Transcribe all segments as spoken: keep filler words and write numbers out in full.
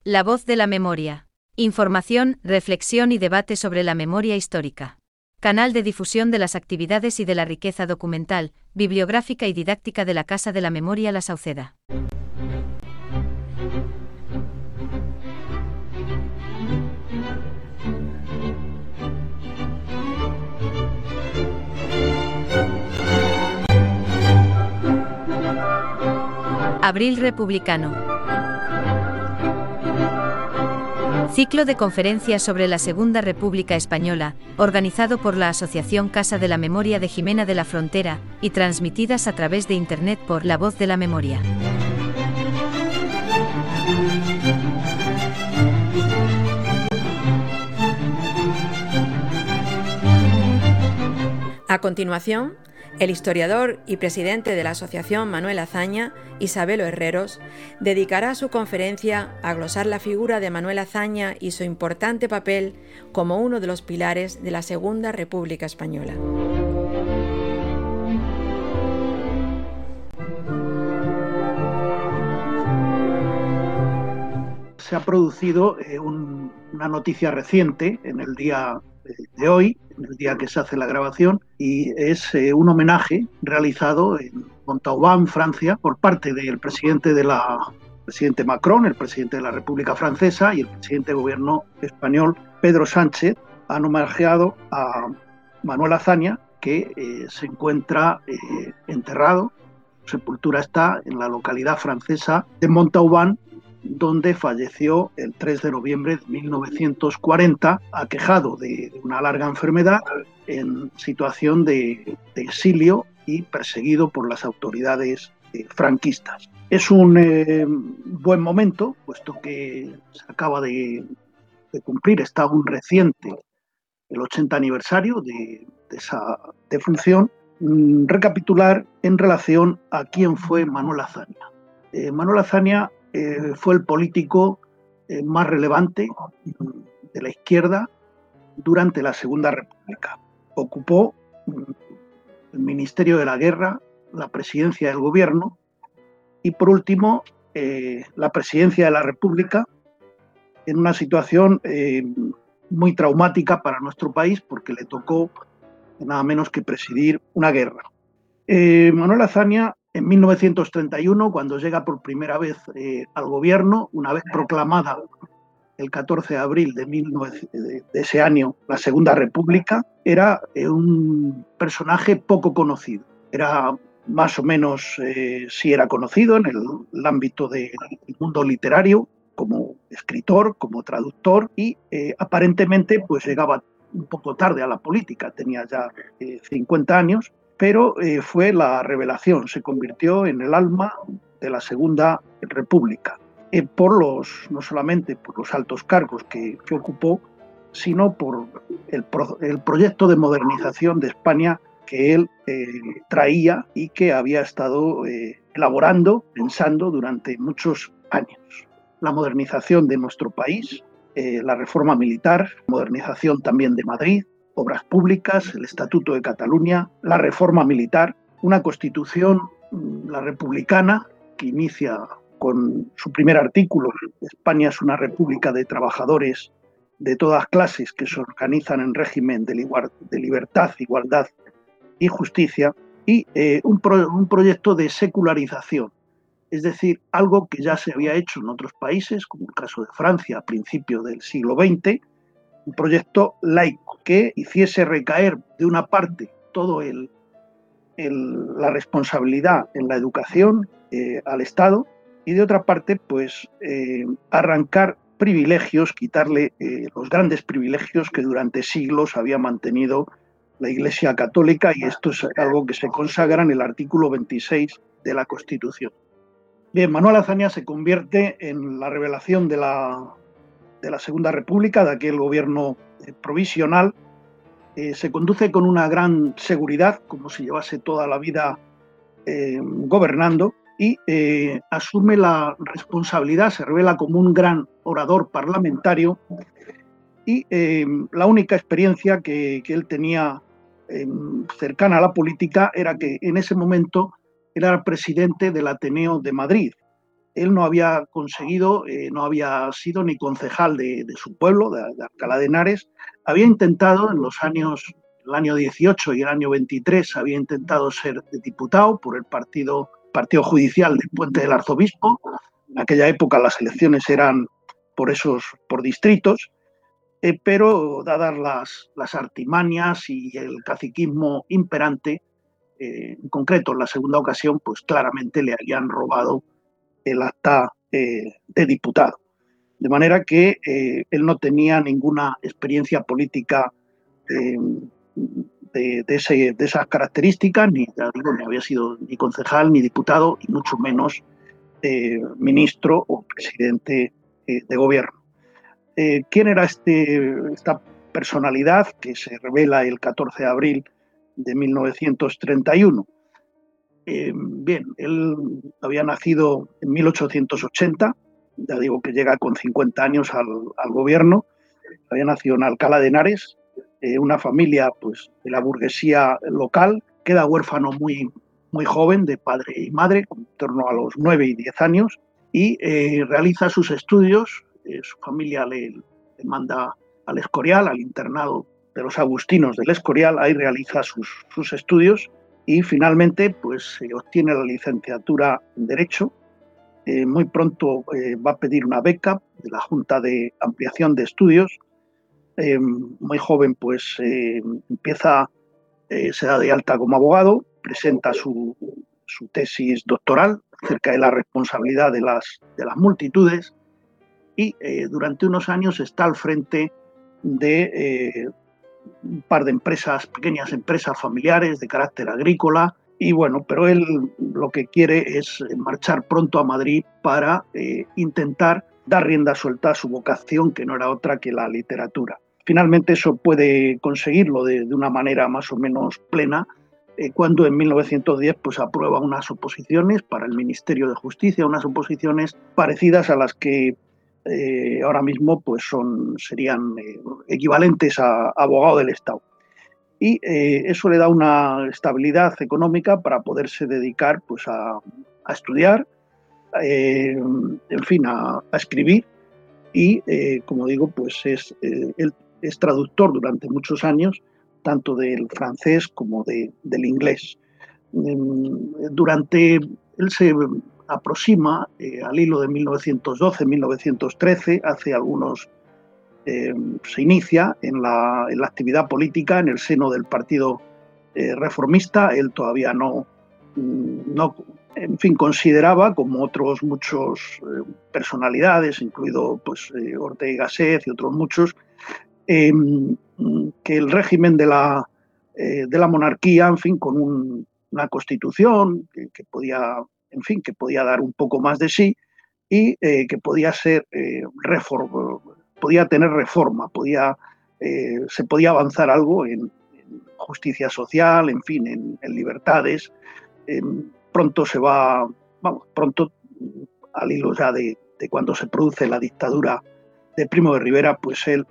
La voz de la memoria. Información, reflexión y debate sobre la memoria histórica. Canal de difusión de las actividades y de la riqueza documental, bibliográfica y didáctica de la Casa de la Memoria La Sauceda. Abril republicano. Ciclo de conferencias sobre la Segunda República Española, organizado por la Asociación Casa de la Memoria de Jimena de la Frontera, y transmitidas a través de Internet por La Voz de la Memoria. A continuación, el historiador y presidente de la Asociación Manuel Azaña, Isabelo Herreros, dedicará su conferencia a glosar la figura de Manuel Azaña y su importante papel como uno de los pilares de la Segunda República Española. Se ha producido eh, un, una noticia reciente en el día de hoy, en el día que se hace la grabación, y es eh, un homenaje realizado en Montauban, Francia, por parte del presidente de la presidente Macron, el presidente de la República Francesa, y el presidente del gobierno español, Pedro Sánchez. Han homenajeado a Manuel Azaña, que eh, se encuentra eh, enterrado. Su sepultura está en la localidad francesa de Montauban, donde falleció el tres de noviembre de mil novecientos cuarenta, aquejado de una larga enfermedad, en situación de, de exilio y perseguido por las autoridades eh, franquistas. Es un eh, buen momento, puesto que se acaba de, de cumplir, está aún reciente, el ochenta aniversario de, de esa defunción, mmm, recapitular en relación a quién fue Manuel Azaña. Eh, Manuel Azaña Eh, fue el político eh, más relevante de la izquierda durante la Segunda República. Ocupó mm, el Ministerio de la Guerra, la presidencia del gobierno y, por último, eh, la presidencia de la República, en una situación eh, muy traumática para nuestro país, porque le tocó nada menos que presidir una guerra. Eh, Manuel Azaña, en mil novecientos treinta y uno, cuando llega por primera vez eh, al gobierno, una vez proclamada el catorce de abril de, mil novecientos, de, de ese año la Segunda República, era eh, un personaje poco conocido. Era más o menos, eh, sí era conocido en el, el ámbito del mundo literario, como escritor, como traductor, y eh, aparentemente pues llegaba un poco tarde a la política, tenía ya eh, cincuenta años, pero eh, fue la revelación, se convirtió en el alma de la Segunda República, eh, por los, no solamente por los altos cargos que, que ocupó, sino por el, pro, el proyecto de modernización de España que él eh, traía y que había estado eh, elaborando, pensando durante muchos años. La modernización de nuestro país, eh, la reforma militar, modernización también de Madrid, obras públicas, el Estatuto de Cataluña, la reforma militar, una constitución, la republicana, que inicia con su primer artículo: España es una república de trabajadores de todas clases que se organizan en régimen de, igual, de libertad, igualdad y justicia, y eh, un, pro, un proyecto de secularización, es decir, algo que ya se había hecho en otros países, como el caso de Francia a principios del siglo veinte, un proyecto laico que hiciese recaer de una parte todo el, el, la responsabilidad en la educación eh, al Estado, y de otra parte pues eh, arrancar privilegios, quitarle eh, los grandes privilegios que durante siglos había mantenido la Iglesia Católica, y esto es algo que se consagra en el artículo veintiséis de la Constitución. Bien, Manuel Azaña se convierte en la revelación de la de la Segunda República, de aquel gobierno eh, provisional. Eh, se conduce con una gran seguridad, como si llevase toda la vida eh, gobernando, y eh, asume la responsabilidad, se revela como un gran orador parlamentario, y eh, la única experiencia que, que él tenía eh, cercana a la política era que en ese momento era presidente del Ateneo de Madrid, él no había conseguido, eh, no había sido ni concejal de, de su pueblo, de, de Alcalá de Henares. Había intentado en los años, el año dieciocho y el año veintitrés, había intentado ser diputado por el partido, partido judicial de Puente del Arzobispo. En aquella época las elecciones eran por esos, por distritos, eh, pero dadas las, las artimañas y el caciquismo imperante, eh, en concreto en la segunda ocasión, pues claramente le habían robado el acta eh, de diputado. De manera que eh, él no tenía ninguna experiencia política eh, de, de, ese, de esas características, ni, ya digo, ni había sido ni concejal, ni diputado, y mucho menos eh, ministro o presidente eh, de gobierno. Eh, ¿Quién era este, esta personalidad que se revela el catorce de abril de mil novecientos treinta y uno? Eh, bien, él había nacido en mil ochocientos ochenta, ya digo que llega con cincuenta años al, al gobierno. Había nacido en Alcalá de Henares, eh, una familia pues, de la burguesía local. Queda huérfano muy, muy joven de padre y madre, en torno a los nueve y diez años, y eh, realiza sus estudios. Eh, su familia le, le manda al Escorial, al internado de los agustinos del Escorial. Ahí realiza sus, sus estudios y finalmente pues, se obtiene la licenciatura en Derecho. Eh, muy pronto eh, va a pedir una beca de la Junta de Ampliación de Estudios. Eh, muy joven pues eh, empieza, eh, se da de alta como abogado, presenta su, su tesis doctoral acerca de la responsabilidad de las, de las multitudes y eh, durante unos años está al frente de eh, un par de empresas, pequeñas empresas familiares de carácter agrícola. Y bueno, pero él lo que quiere es marchar pronto a Madrid para eh, intentar dar rienda suelta a su vocación, que no era otra que la literatura. Finalmente eso puede conseguirlo de, de una manera más o menos plena, eh, cuando en mil novecientos diez pues, aprueba unas oposiciones para el Ministerio de Justicia, unas oposiciones parecidas a las que eh, ahora mismo pues, son, serían eh, equivalentes a, a abogado del Estado. Y eh, eso le da una estabilidad económica para poderse dedicar pues, a, a estudiar, eh, en fin, a, a escribir y, eh, como digo, pues es, eh, él es traductor durante muchos años, tanto del francés como de, del inglés. Eh, durante, él se aproxima eh, al hilo de mil novecientos doce, mil novecientos trece, hace algunos Eh, se inicia en la, en la actividad política en el seno del Partido eh, Reformista. Él todavía no, no, en fin, consideraba, como otros muchos eh, personalidades, incluido pues, eh, Ortega y Gasset y otros muchos, eh, que el régimen de la, eh, de la monarquía, en fin, con un, una constitución que, que podía, en fin, que podía dar un poco más de sí y eh, que podía ser eh, reforma, podía tener reforma, podía, eh, se podía avanzar algo en, en justicia social, en fin, en, en libertades. Eh, pronto se va, vamos, pronto al hilo ya de, de cuando se produce la dictadura de Primo de Rivera, pues él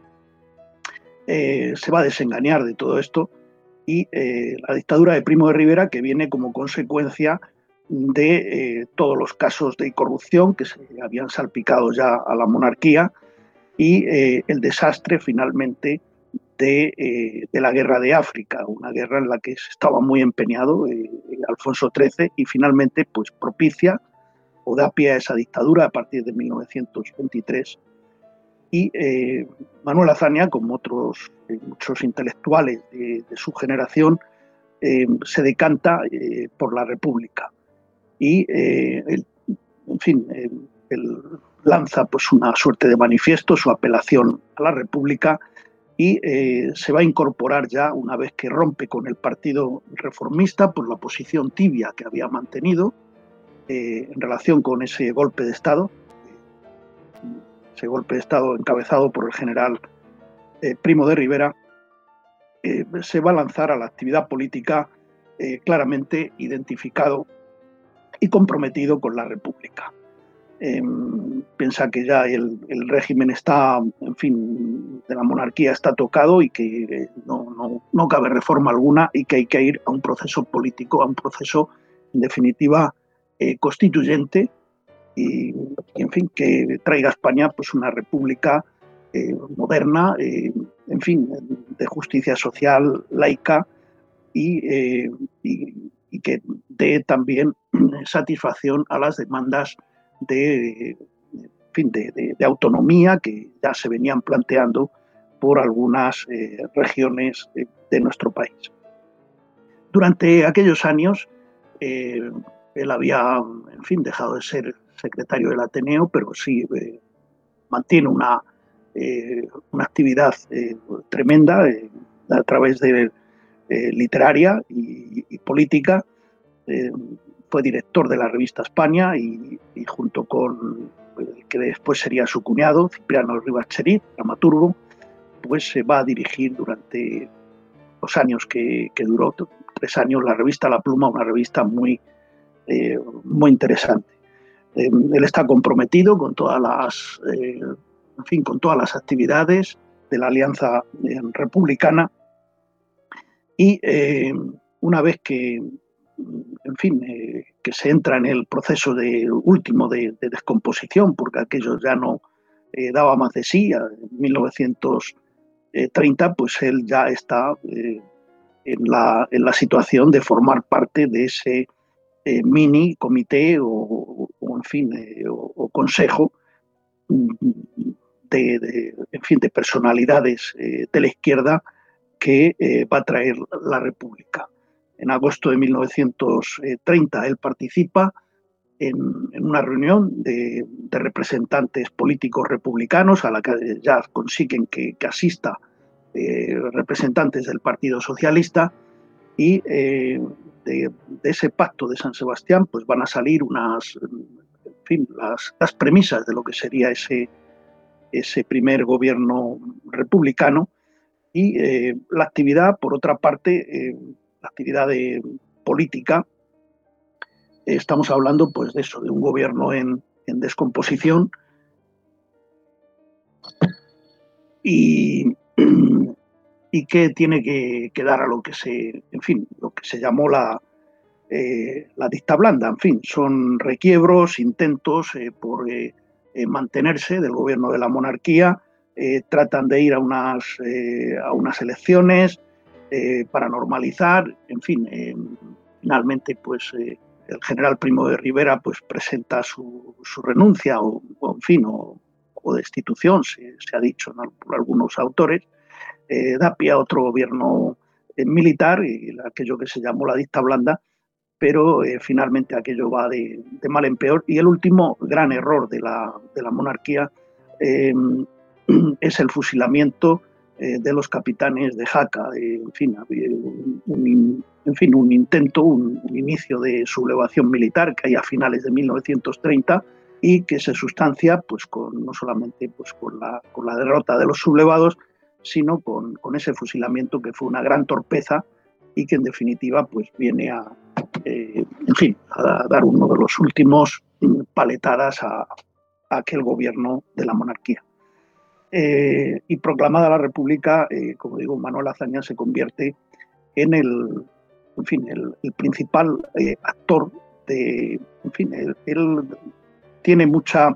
eh, se va a desengañar de todo esto y eh, la dictadura de Primo de Rivera, que viene como consecuencia de eh, todos los casos de corrupción que se habían salpicado ya a la monarquía, y eh, el desastre finalmente de, eh, de la guerra de África, una guerra en la que se estaba muy empeñado eh, Alfonso trece y finalmente pues, propicia o da pie a esa dictadura a partir de mil novecientos veintitrés. Y eh, Manuel Azaña, como otros eh, muchos intelectuales de, de su generación, eh, se decanta eh, por la República. Y, eh, el, en fin, eh, el, lanza pues, una suerte de manifiesto, su apelación a la República, y eh, se va a incorporar ya, una vez que rompe con el Partido Reformista por la posición tibia que había mantenido eh, en relación con ese golpe de Estado, ese golpe de Estado encabezado por el general eh, Primo de Rivera, eh, se va a lanzar a la actividad política eh, claramente identificado y comprometido con la República. Eh, piensa que ya el, el régimen está, en fin, de la monarquía está tocado y que no, no, no cabe reforma alguna y que hay que ir a un proceso político, a un proceso, en definitiva, eh, constituyente y, y en fin, que traiga a España pues una república eh, moderna, eh, en fin, de justicia social, laica y, eh, y, y que dé también satisfacción a las demandas de, en fin, de, de, de autonomía que ya se venían planteando por algunas eh, regiones de, de nuestro país. Durante aquellos años, eh, él había, en fin, dejado de ser secretario del Ateneo, pero sí eh, mantiene una, eh, una actividad eh, tremenda eh, a través de eh, literaria y, y política. Eh, fue director de la revista España y, y junto con el que después sería su cuñado, Cipriano Rivas Cherit, dramaturgo, pues se va a dirigir durante los años que, que duró, tres años, la revista La Pluma, una revista muy, eh, muy interesante. Eh, él está comprometido con todas las, eh, en fin, con todas las actividades de la Alianza eh, Republicana y eh, una vez que, en fin, eh, que se entra en el proceso de, último de, de descomposición, porque aquello ya no eh, daba más de sí, en mil novecientos treinta, pues él ya está eh, en, la, en la situación de formar parte de ese eh, mini comité o, o en fin, eh, o, o consejo de, de, en fin, de personalidades eh, de la izquierda que eh, va a traer la República. En agosto de mil novecientos treinta él participa en, en una reunión de, de representantes políticos republicanos a la que ya consiguen que, que asista eh, representantes del Partido Socialista y eh, de, de ese pacto de San Sebastián pues van a salir unas, en fin, las, las premisas de lo que sería ese, ese primer gobierno republicano. Y eh, la actividad, por otra parte, eh, la actividad de política, eh, estamos hablando pues de eso, de un gobierno en, en descomposición y, y que tiene que, que dar a lo que se, en fin, lo que se llamó la, eh, la dicta blanda. En fin, son requiebros, intentos eh, por eh, eh, mantenerse del gobierno de la monarquía. Eh, tratan de ir a unas, eh, a unas elecciones eh, para normalizar, en fin, eh, finalmente pues eh, el general Primo de Rivera pues presenta su, su renuncia o, o en fin, o, o destitución, se, se ha dicho, ¿no?, por algunos autores, eh, da pie a otro gobierno eh, militar, y aquello que se llamó la dicta blanda, pero eh, finalmente aquello va de, de mal en peor, y el último gran error de la, de la monarquía eh, es el fusilamiento eh, de los capitanes de Jaca. Eh, en fin, un, un, en fin, un intento, un, un inicio de sublevación militar que hay a finales de mil novecientos treinta y que se sustancia pues, con, no solamente pues, con, la, con la derrota de los sublevados, sino con, con ese fusilamiento que fue una gran torpeza y que en definitiva pues, viene a, eh, en fin, a dar uno de los últimos paletadas a, a aquel gobierno de la monarquía. Eh, y proclamada la República, eh, como digo, Manuel Azaña se convierte en el, en fin, el, el principal eh, actor de, en fin, él, él tiene mucha,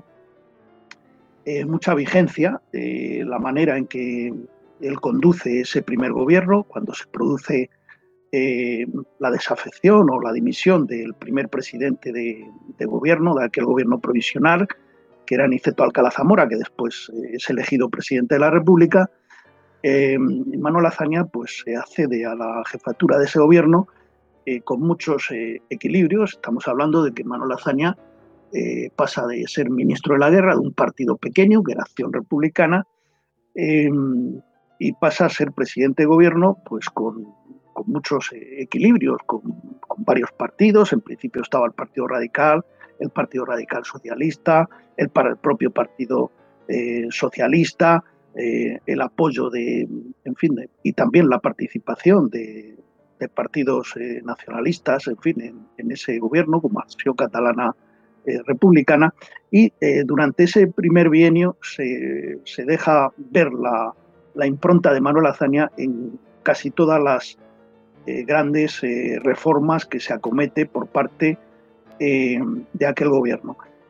eh, mucha vigencia eh, la manera en que él conduce ese primer gobierno, cuando se produce eh, la desafección o la dimisión del primer presidente de, de gobierno, de aquel gobierno provisional, que era Niceto Alcalá Zamora, que después eh, es elegido presidente de la República. eh, Manuel Azaña pues, se accede a la jefatura de ese gobierno eh, con muchos eh, equilibrios. Estamos hablando de que Manuel Azaña eh, pasa de ser ministro de la Guerra de un partido pequeño, que era Acción Republicana, eh, y pasa a ser presidente de gobierno pues, con, con muchos eh, equilibrios, con, con varios partidos. En principio estaba el Partido Radical, el Partido Radical Socialista, el, para el propio Partido eh, Socialista, eh, el apoyo de, en fin, de, y también la participación de, de partidos eh, nacionalistas, en fin, en, en ese gobierno, como Acción Catalana eh, Republicana, y eh, durante ese primer bienio se, se deja ver la, la impronta de Manuel Azaña en casi todas las eh, grandes eh, reformas que se acomete por parte Eh, de aquel gobierno.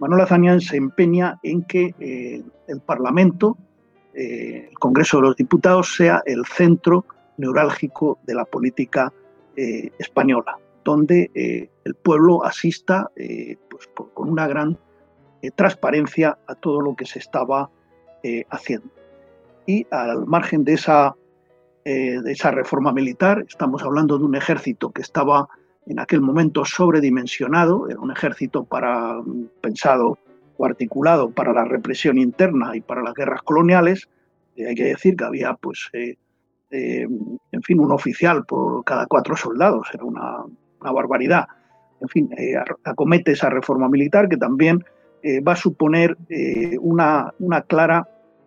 Manuel Azaña se empeña en que eh, el Parlamento, eh, el Congreso de los Diputados, sea el centro neurálgico de la política eh, española, donde eh, el pueblo asista eh, pues, por, con una gran eh, transparencia a todo lo que se estaba eh, haciendo. Y al margen de esa, eh, de esa reforma militar, estamos hablando de un ejército que estaba en aquel momento sobredimensionado, era un ejército para, pensado o articulado para la represión interna y para las guerras coloniales. Eh, hay que decir que había, pues, eh, eh, en fin, un oficial por cada cuatro soldados, era una, una barbaridad. En fin, eh, acomete esa reforma militar que también eh, va a suponer eh, una, una clara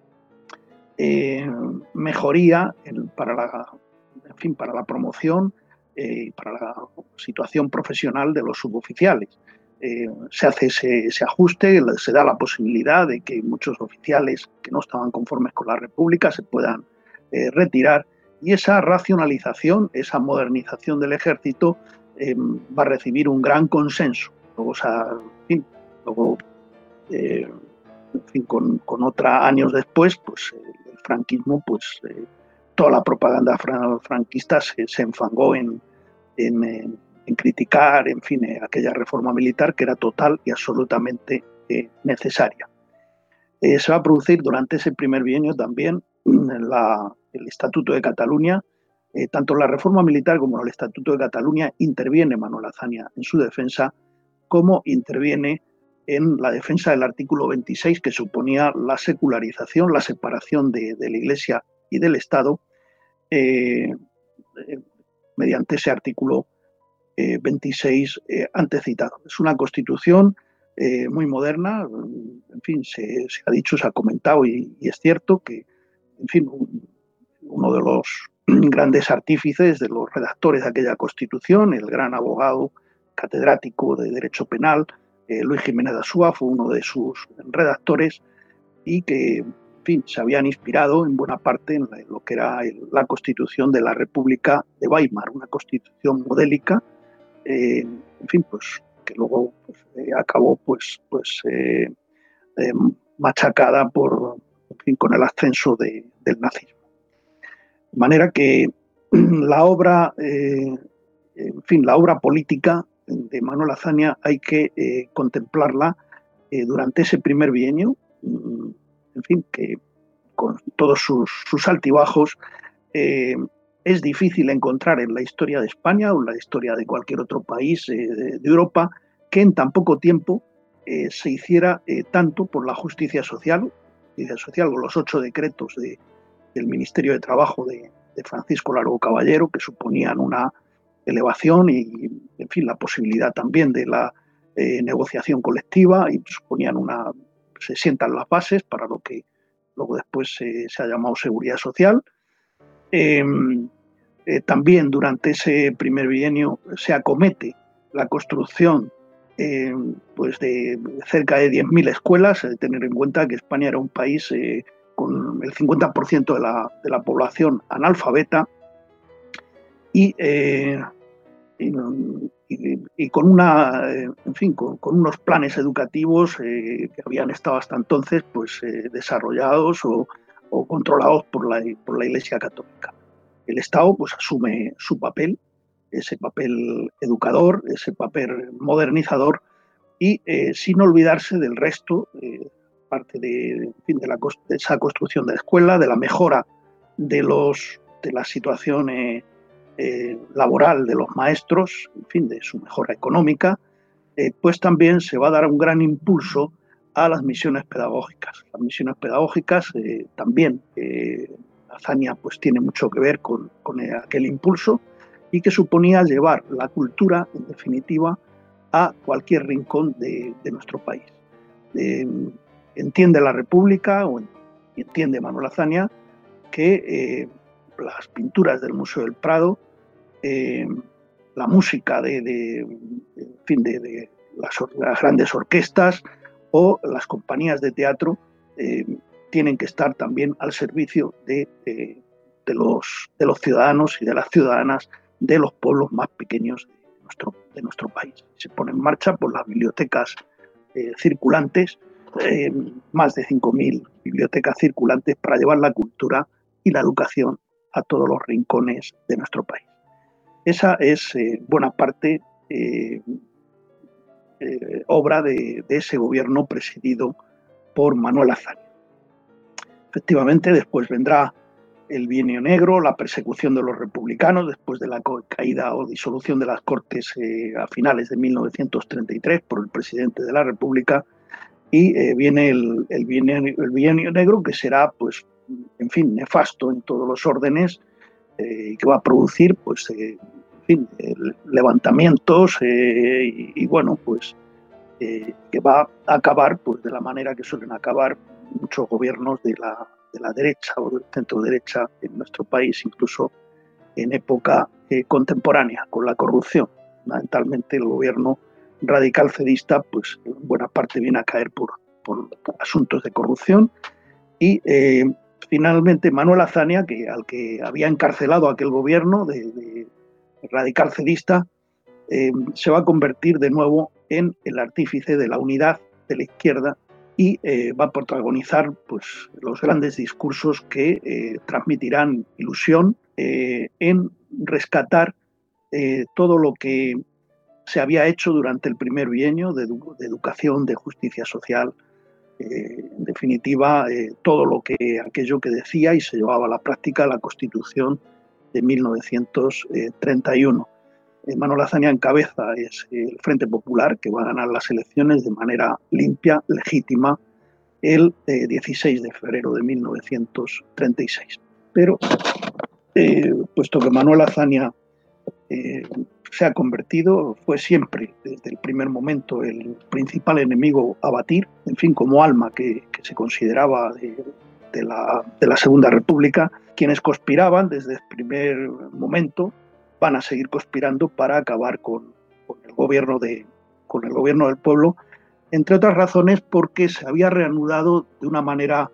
eh, mejoría en, para, la, en fin, para la promoción y eh, para la situación profesional de los suboficiales. Eh, se hace ese, ese ajuste, se da la posibilidad de que muchos oficiales que no estaban conformes con la República se puedan eh, retirar, y esa racionalización, esa modernización del ejército eh, va a recibir un gran consenso. Luego, o sea, en fin, luego eh, en fin, con, con otra años después, pues eh, el franquismo, pues eh, toda la propaganda franquista se, se enfangó en, en, en, en criticar, en fin, eh, aquella reforma militar que era total y absolutamente eh, necesaria. Eh, se va a producir durante ese primer bienio también la, el Estatuto de Cataluña. Eh, tanto la reforma militar como el Estatuto de Cataluña interviene Manuel Azaña en su defensa, como interviene en la defensa del artículo veintiséis, que suponía la secularización, la separación de, de la Iglesia y del Estado, eh, eh, mediante ese artículo eh, veintiséis eh, antecitado. Es una constitución eh, muy moderna, en fin, se, se ha dicho, se ha comentado y, y es cierto que, en fin, un, uno de los grandes artífices, de los redactores de aquella constitución, el gran abogado catedrático de Derecho Penal, eh, Luis Jiménez de Asúa, fue uno de sus redactores, y que, en fin, se habían inspirado en buena parte en, la, en lo que era el, la Constitución de la República de Weimar, una constitución modélica, eh, en fin, pues que luego pues, eh, acabó pues, pues eh, eh, machacada por, en fin, con el ascenso de, del nazismo. De manera que la obra, eh, en fin, la obra política de Manuel Azaña hay que eh, contemplarla eh, durante ese primer bienio, en fin, que con todos sus, sus altibajos eh, es difícil encontrar en la historia de España o en la historia de cualquier otro país eh, de, de Europa que en tan poco tiempo eh, se hiciera eh, tanto por la justicia social, justicia social con los ocho decretos de, del Ministerio de Trabajo de, de Francisco Largo Caballero, que suponían una elevación y, en fin, la posibilidad también de la eh, negociación colectiva, y suponían una, se sientan las bases para lo que luego después eh, se ha llamado seguridad social. Eh, eh, también durante ese primer bienio se acomete la construcción eh, pues de cerca de diez mil escuelas, hay que tener en cuenta que España era un país eh, con el cincuenta por ciento de la, de la población analfabeta, y, eh, y, y, y con una, eh, en fin, con, con unos planes educativos eh, que habían estado hasta entonces pues eh, desarrollados o, o controlados por la, por la Iglesia Católica. El Estado pues asume su papel, ese papel educador, ese papel modernizador, y eh, sin olvidarse del resto, eh, parte de, en fin, de, la, de esa construcción de la escuela, de la mejora de, los, de la situación eh, eh, laboral de los maestros, en fin, de su mejora económica, eh, pues también se va a dar un gran impulso a las misiones pedagógicas. Las misiones pedagógicas eh, también, eh, Azaña pues tiene mucho que ver con, con aquel impulso, y que suponía llevar la cultura, en definitiva, a cualquier rincón de, de nuestro país. Eh, entiende la República, o entiende Manuel Azaña, que eh, las pinturas del Museo del Prado, eh, la música de, de, de, en fin, de, de las, las grandes orquestas o las compañías de teatro eh, tienen que estar también al servicio de, de, de, los, de los ciudadanos y de las ciudadanas de los pueblos más pequeños de nuestro, de nuestro país. Se pone en marcha por las bibliotecas eh, circulantes, eh, más de cinco mil bibliotecas circulantes para llevar la cultura y la educación a todos los rincones de nuestro país. Esa es eh, buena parte eh, eh, obra de, de ese gobierno presidido por Manuel Azaña. Efectivamente, después vendrá el Bienio Negro, la persecución de los republicanos, después de la caída o disolución de las Cortes eh, a finales de mil novecientos treinta y tres por el presidente de la República, y eh, viene el, el, bienio, el Bienio Negro, que será, pues, en fin, nefasto en todos los órdenes, eh, y que va a producir, pues, eh, en fin, eh, levantamientos eh, y, y, bueno, pues, eh, que va a acabar, pues, de la manera que suelen acabar muchos gobiernos de la, de la derecha o del centro derecha en nuestro país, incluso en época eh, contemporánea, con la corrupción. Fundamentalmente el gobierno radical cedista, pues en buena parte viene a caer por, por, por asuntos de corrupción. Y eh, finalmente Manuel Azaña, que, al que había encarcelado aquel gobierno de, de radical cedista, eh, se va a convertir de nuevo en el artífice de la unidad de la izquierda y eh, va a protagonizar, pues, los grandes discursos que eh, transmitirán ilusión eh, en rescatar eh, todo lo que se había hecho durante el primer bienio de, edu de educación, de justicia social, eh, en definitiva, eh, todo lo que aquello que decía y se llevaba a la práctica la Constitución de mil novecientos treinta y uno. Eh, Manuel Azaña encabeza es el Frente Popular, que va a ganar las elecciones de manera limpia, legítima, el eh, dieciséis de febrero de mil novecientos treinta y seis. Pero, eh, puesto que Manuel Azaña eh, se ha convertido, fue siempre, desde el primer momento, el principal enemigo a batir, en fin, como alma que, que se consideraba de, de, la, de la Segunda República, quienes conspiraban desde el primer momento van a seguir conspirando para acabar con, con, el gobierno de, con el gobierno del pueblo, entre otras razones porque se había reanudado de una manera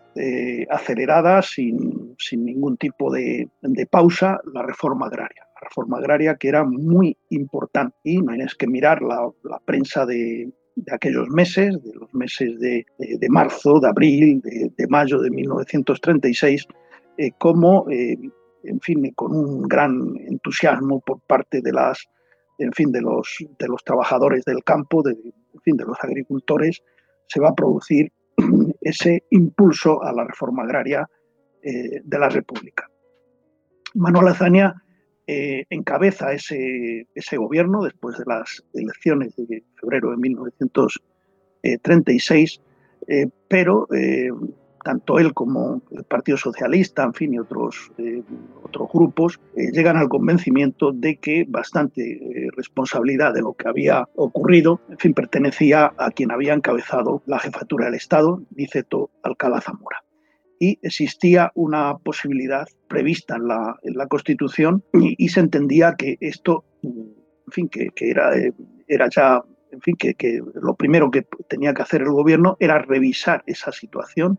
eh, acelerada, sin, sin ningún tipo de, de pausa, la reforma agraria. La reforma agraria que era muy importante, y no hay que mirar la, la prensa de, de aquellos meses, de los meses de, de, de marzo, de abril, de, de mayo de mil novecientos treinta y seis, eh, como... Eh, en fin, con un gran entusiasmo por parte de las, en fin, de los, de los trabajadores del campo, de, en fin, de los agricultores, se va a producir ese impulso a la reforma agraria eh, de la República. Manuel Azaña eh, encabeza ese, ese gobierno después de las elecciones de febrero de mil novecientos treinta y seis, eh, pero eh, tanto él como el Partido Socialista, en fin, y otros, eh, otros grupos, eh, llegan al convencimiento de que bastante eh, responsabilidad de lo que había ocurrido, en fin, pertenecía a quien había encabezado la jefatura del Estado, Niceto Alcalá Zamora. Y existía una posibilidad prevista en la, en la Constitución y, y se entendía que esto, en fin, que, que era, eh, era ya, en fin, que, que lo primero que tenía que hacer el gobierno era revisar esa situación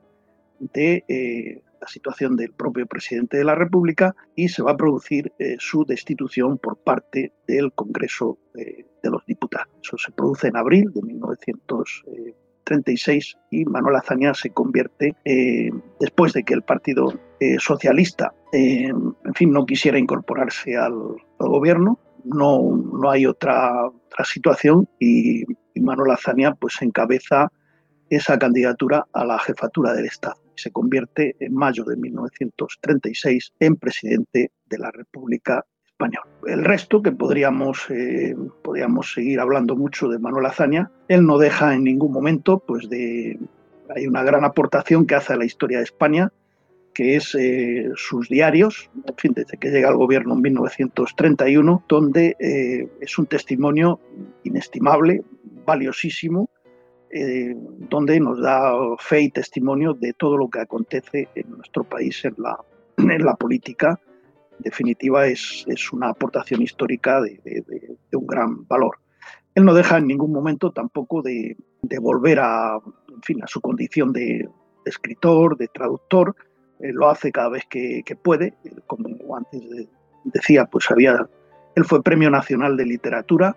de eh, la situación del propio presidente de la República y se va a producir eh, su destitución por parte del Congreso eh, de los Diputados. Eso se produce en abril de mil novecientos treinta y seis y Manuel Azaña se convierte, eh, después de que el Partido eh, Socialista, eh, en fin, no quisiera incorporarse al, al gobierno, no, no hay otra, otra situación y, y Manuel Azaña pues encabeza esa candidatura a la jefatura del Estado. Se convierte en mayo de mil novecientos treinta y seis en presidente de la República Española. El resto, que podríamos, eh, podríamos seguir hablando mucho de Manuel Azaña, él no deja en ningún momento, pues de, hay una gran aportación que hace a la historia de España, que es eh, sus diarios, en fin, desde que llega al gobierno en mil novecientos treinta y uno, donde eh, es un testimonio inestimable, valiosísimo, Eh, donde nos da fe y testimonio de todo lo que acontece en nuestro país en la, en la política. En definitiva, es, es una aportación histórica de, de, de, de un gran valor. Él no deja en ningún momento tampoco de, de volver a, en fin, a su condición de, de escritor, de traductor. Eh, lo hace cada vez que, que puede. Como antes de, decía, pues había, él fue Premio Nacional de Literatura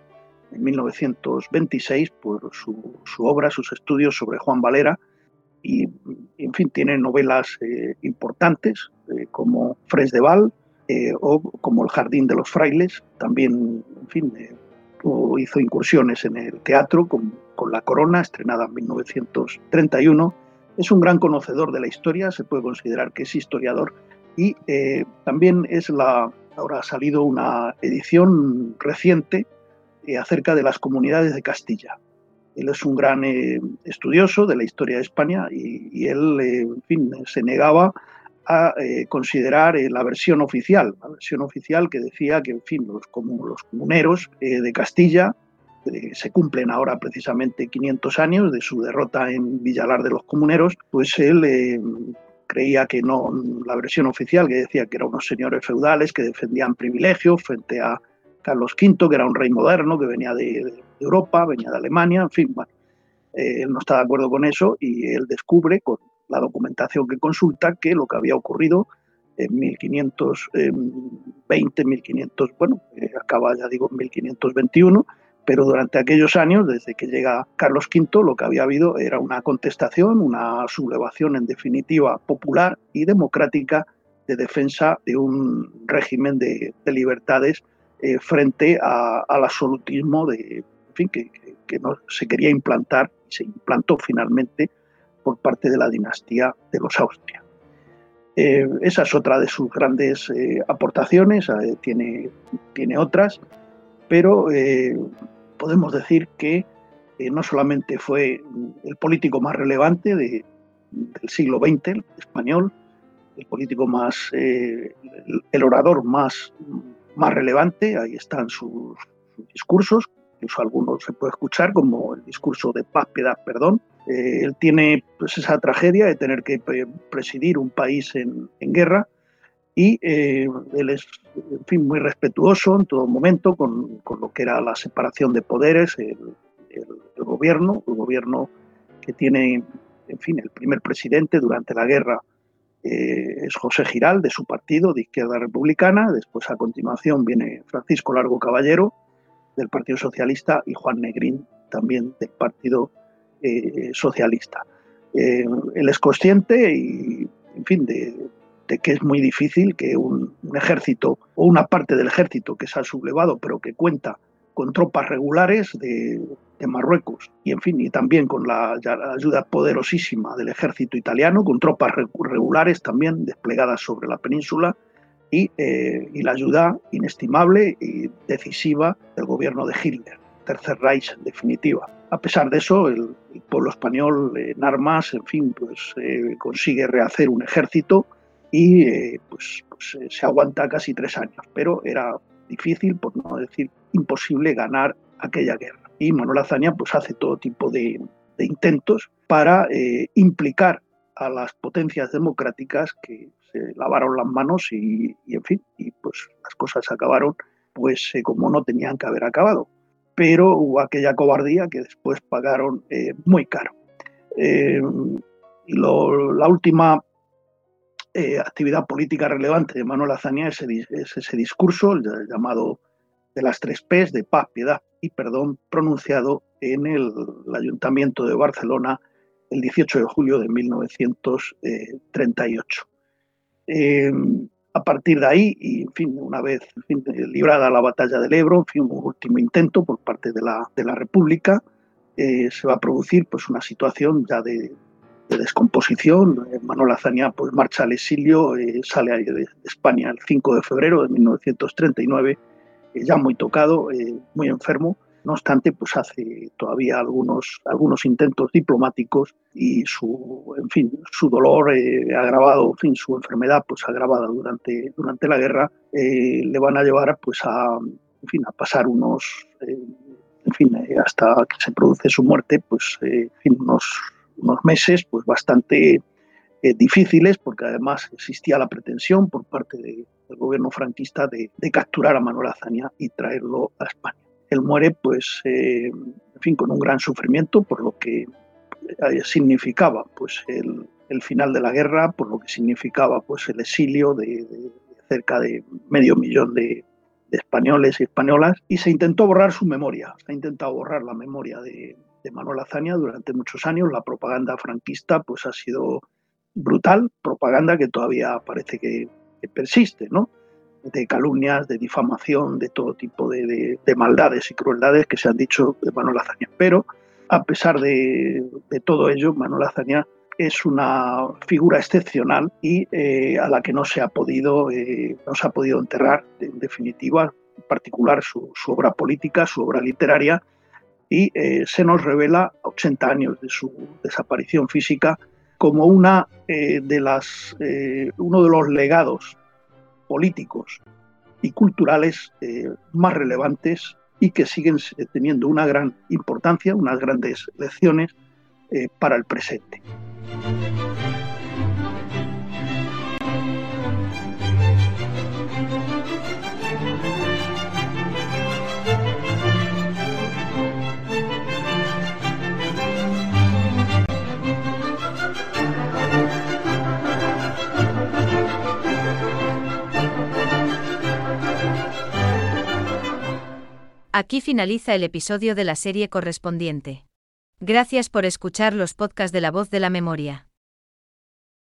en mil novecientos veintiséis por su, su obra, sus estudios sobre Juan Valera, y, en fin, tiene novelas eh, importantes eh, como Fres de Val eh, o como El jardín de los frailes. También, en fin, eh, hizo incursiones en el teatro con, con La Corona, estrenada en mil novecientos treinta y uno. Es un gran conocedor de la historia, se puede considerar que es historiador, y eh, también es la, ahora ha salido una edición reciente eh, acerca de las comunidades de Castilla. Él es un gran eh, estudioso de la historia de España y, y él, eh, en fin, se negaba a eh, considerar eh, la versión oficial, la versión oficial que decía que, en fin, los, como, los comuneros eh, de Castilla, eh, se cumplen ahora precisamente quinientos años de su derrota en Villalar de los Comuneros, pues él eh, creía que no, la versión oficial que decía que eran unos señores feudales que defendían privilegios frente a Carlos quinto, que era un rey moderno, que venía de, de Europa, venía de Alemania, en fin, bueno, eh, él no está de acuerdo con eso y él descubre con la documentación que consulta que lo que había ocurrido en mil quinientos veinte, mil quinientos, bueno, eh, acaba ya digo en mil quinientos veintiuno, pero durante aquellos años, desde que llega Carlos quinto, lo que había habido era una contestación, una sublevación en definitiva popular y democrática de defensa de un régimen de, de libertades eh, frente a, al absolutismo de, en fin, que, que, que no se quería implantar y se implantó finalmente por parte de la dinastía de los Austria. Eh, esa es otra de sus grandes eh, aportaciones, eh, tiene, tiene otras, pero eh, podemos decir que eh, no solamente fue el político más relevante de, del siglo veinte, el español, el político más, eh, el, el orador más, más relevante, ahí están sus, sus discursos, incluso algunos se puede escuchar, como el discurso de Paz, Piedad, Perdón. Eh, él tiene pues, esa tragedia de tener que presidir un país en, en guerra y eh, él es, en fin, muy respetuoso en todo momento con, con lo que era la separación de poderes, el, el, el gobierno, el gobierno que tiene, en fin, el primer presidente durante la guerra eh, es José Giral, de su partido, de Izquierda Republicana. Después, a continuación, viene Francisco Largo Caballero, del Partido Socialista, y Juan Negrín, también del Partido eh, Socialista. Eh, él es consciente y, en fin, de, de que es muy difícil que un, un ejército o una parte del ejército que se ha sublevado, pero que cuenta con tropas regulares de, de Marruecos y, en fin, y también con la, la ayuda poderosísima del ejército italiano, con tropas regulares también desplegadas sobre la península, Y, eh, y la ayuda inestimable y decisiva del gobierno de Hitler, Tercer Reich en definitiva. A pesar de eso, el, el pueblo español en armas, en fin, pues eh, consigue rehacer un ejército y eh, pues, pues eh, se aguanta casi tres años, pero era difícil, por no decir imposible, ganar aquella guerra. Y Manuel Azaña pues hace todo tipo de, de intentos para eh, implicar a las potencias democráticas que se lavaron las manos y, y en fin, y pues las cosas acabaron pues eh, como no tenían que haber acabado. Pero hubo aquella cobardía que después pagaron eh, muy caro. Eh, y lo, la última eh, actividad política relevante de Manuel Azaña es, es ese discurso el llamado de las tres P's, de paz, piedad y perdón, pronunciado en el, el Ayuntamiento de Barcelona el dieciocho de julio de mil novecientos treinta y ocho. Eh, a partir de ahí, y en fin, una vez en fin, librada la batalla del Ebro, en fin, un último intento por parte de la, de la República, eh, se va a producir pues, una situación ya de, de descomposición. Eh, Manuel Azaña pues, marcha al exilio, eh, sale de, de España el cinco de febrero de mil novecientos treinta y nueve, eh, ya muy tocado, eh, muy enfermo. No obstante, pues hace todavía algunos, algunos intentos diplomáticos y su, en fin, su dolor eh, agravado, en fin, su enfermedad pues agravada durante, durante la guerra, eh, le van a llevar pues a, en fin, a pasar unos, eh, en fin, eh, hasta que se produce su muerte, pues eh, en fin, unos, unos meses pues bastante eh, difíciles, porque además existía la pretensión por parte de, del gobierno franquista de, de capturar a Manuel Azaña y traerlo a España. Él muere, pues, eh, en fin, con un gran sufrimiento por lo que eh, significaba, pues, el, el final de la guerra, por lo que significaba, pues, el exilio de, de cerca de medio millón de, de españoles y españolas, y se intentó borrar su memoria, se ha intentado borrar la memoria de, de Manuel Azaña durante muchos años. La propaganda franquista pues ha sido brutal, propaganda que todavía parece que, que persiste, ¿no? De calumnias, de difamación, de todo tipo de, de, de maldades y crueldades que se han dicho de Manuel Azaña. Pero a pesar de, de todo ello, Manuel Azaña es una figura excepcional y eh, a la que no se ha podido, eh, no se ha podido enterrar, en definitiva, en particular su, su obra política, su obra literaria, y eh, se nos revela, a ochenta años de su desaparición física, como una, eh, de las, eh, uno de los legados políticos y culturales eh, más relevantes y que siguen teniendo una gran importancia, unas grandes lecciones eh, para el presente. Aquí finaliza el episodio de la serie correspondiente. Gracias por escuchar los podcasts de La Voz de la Memoria.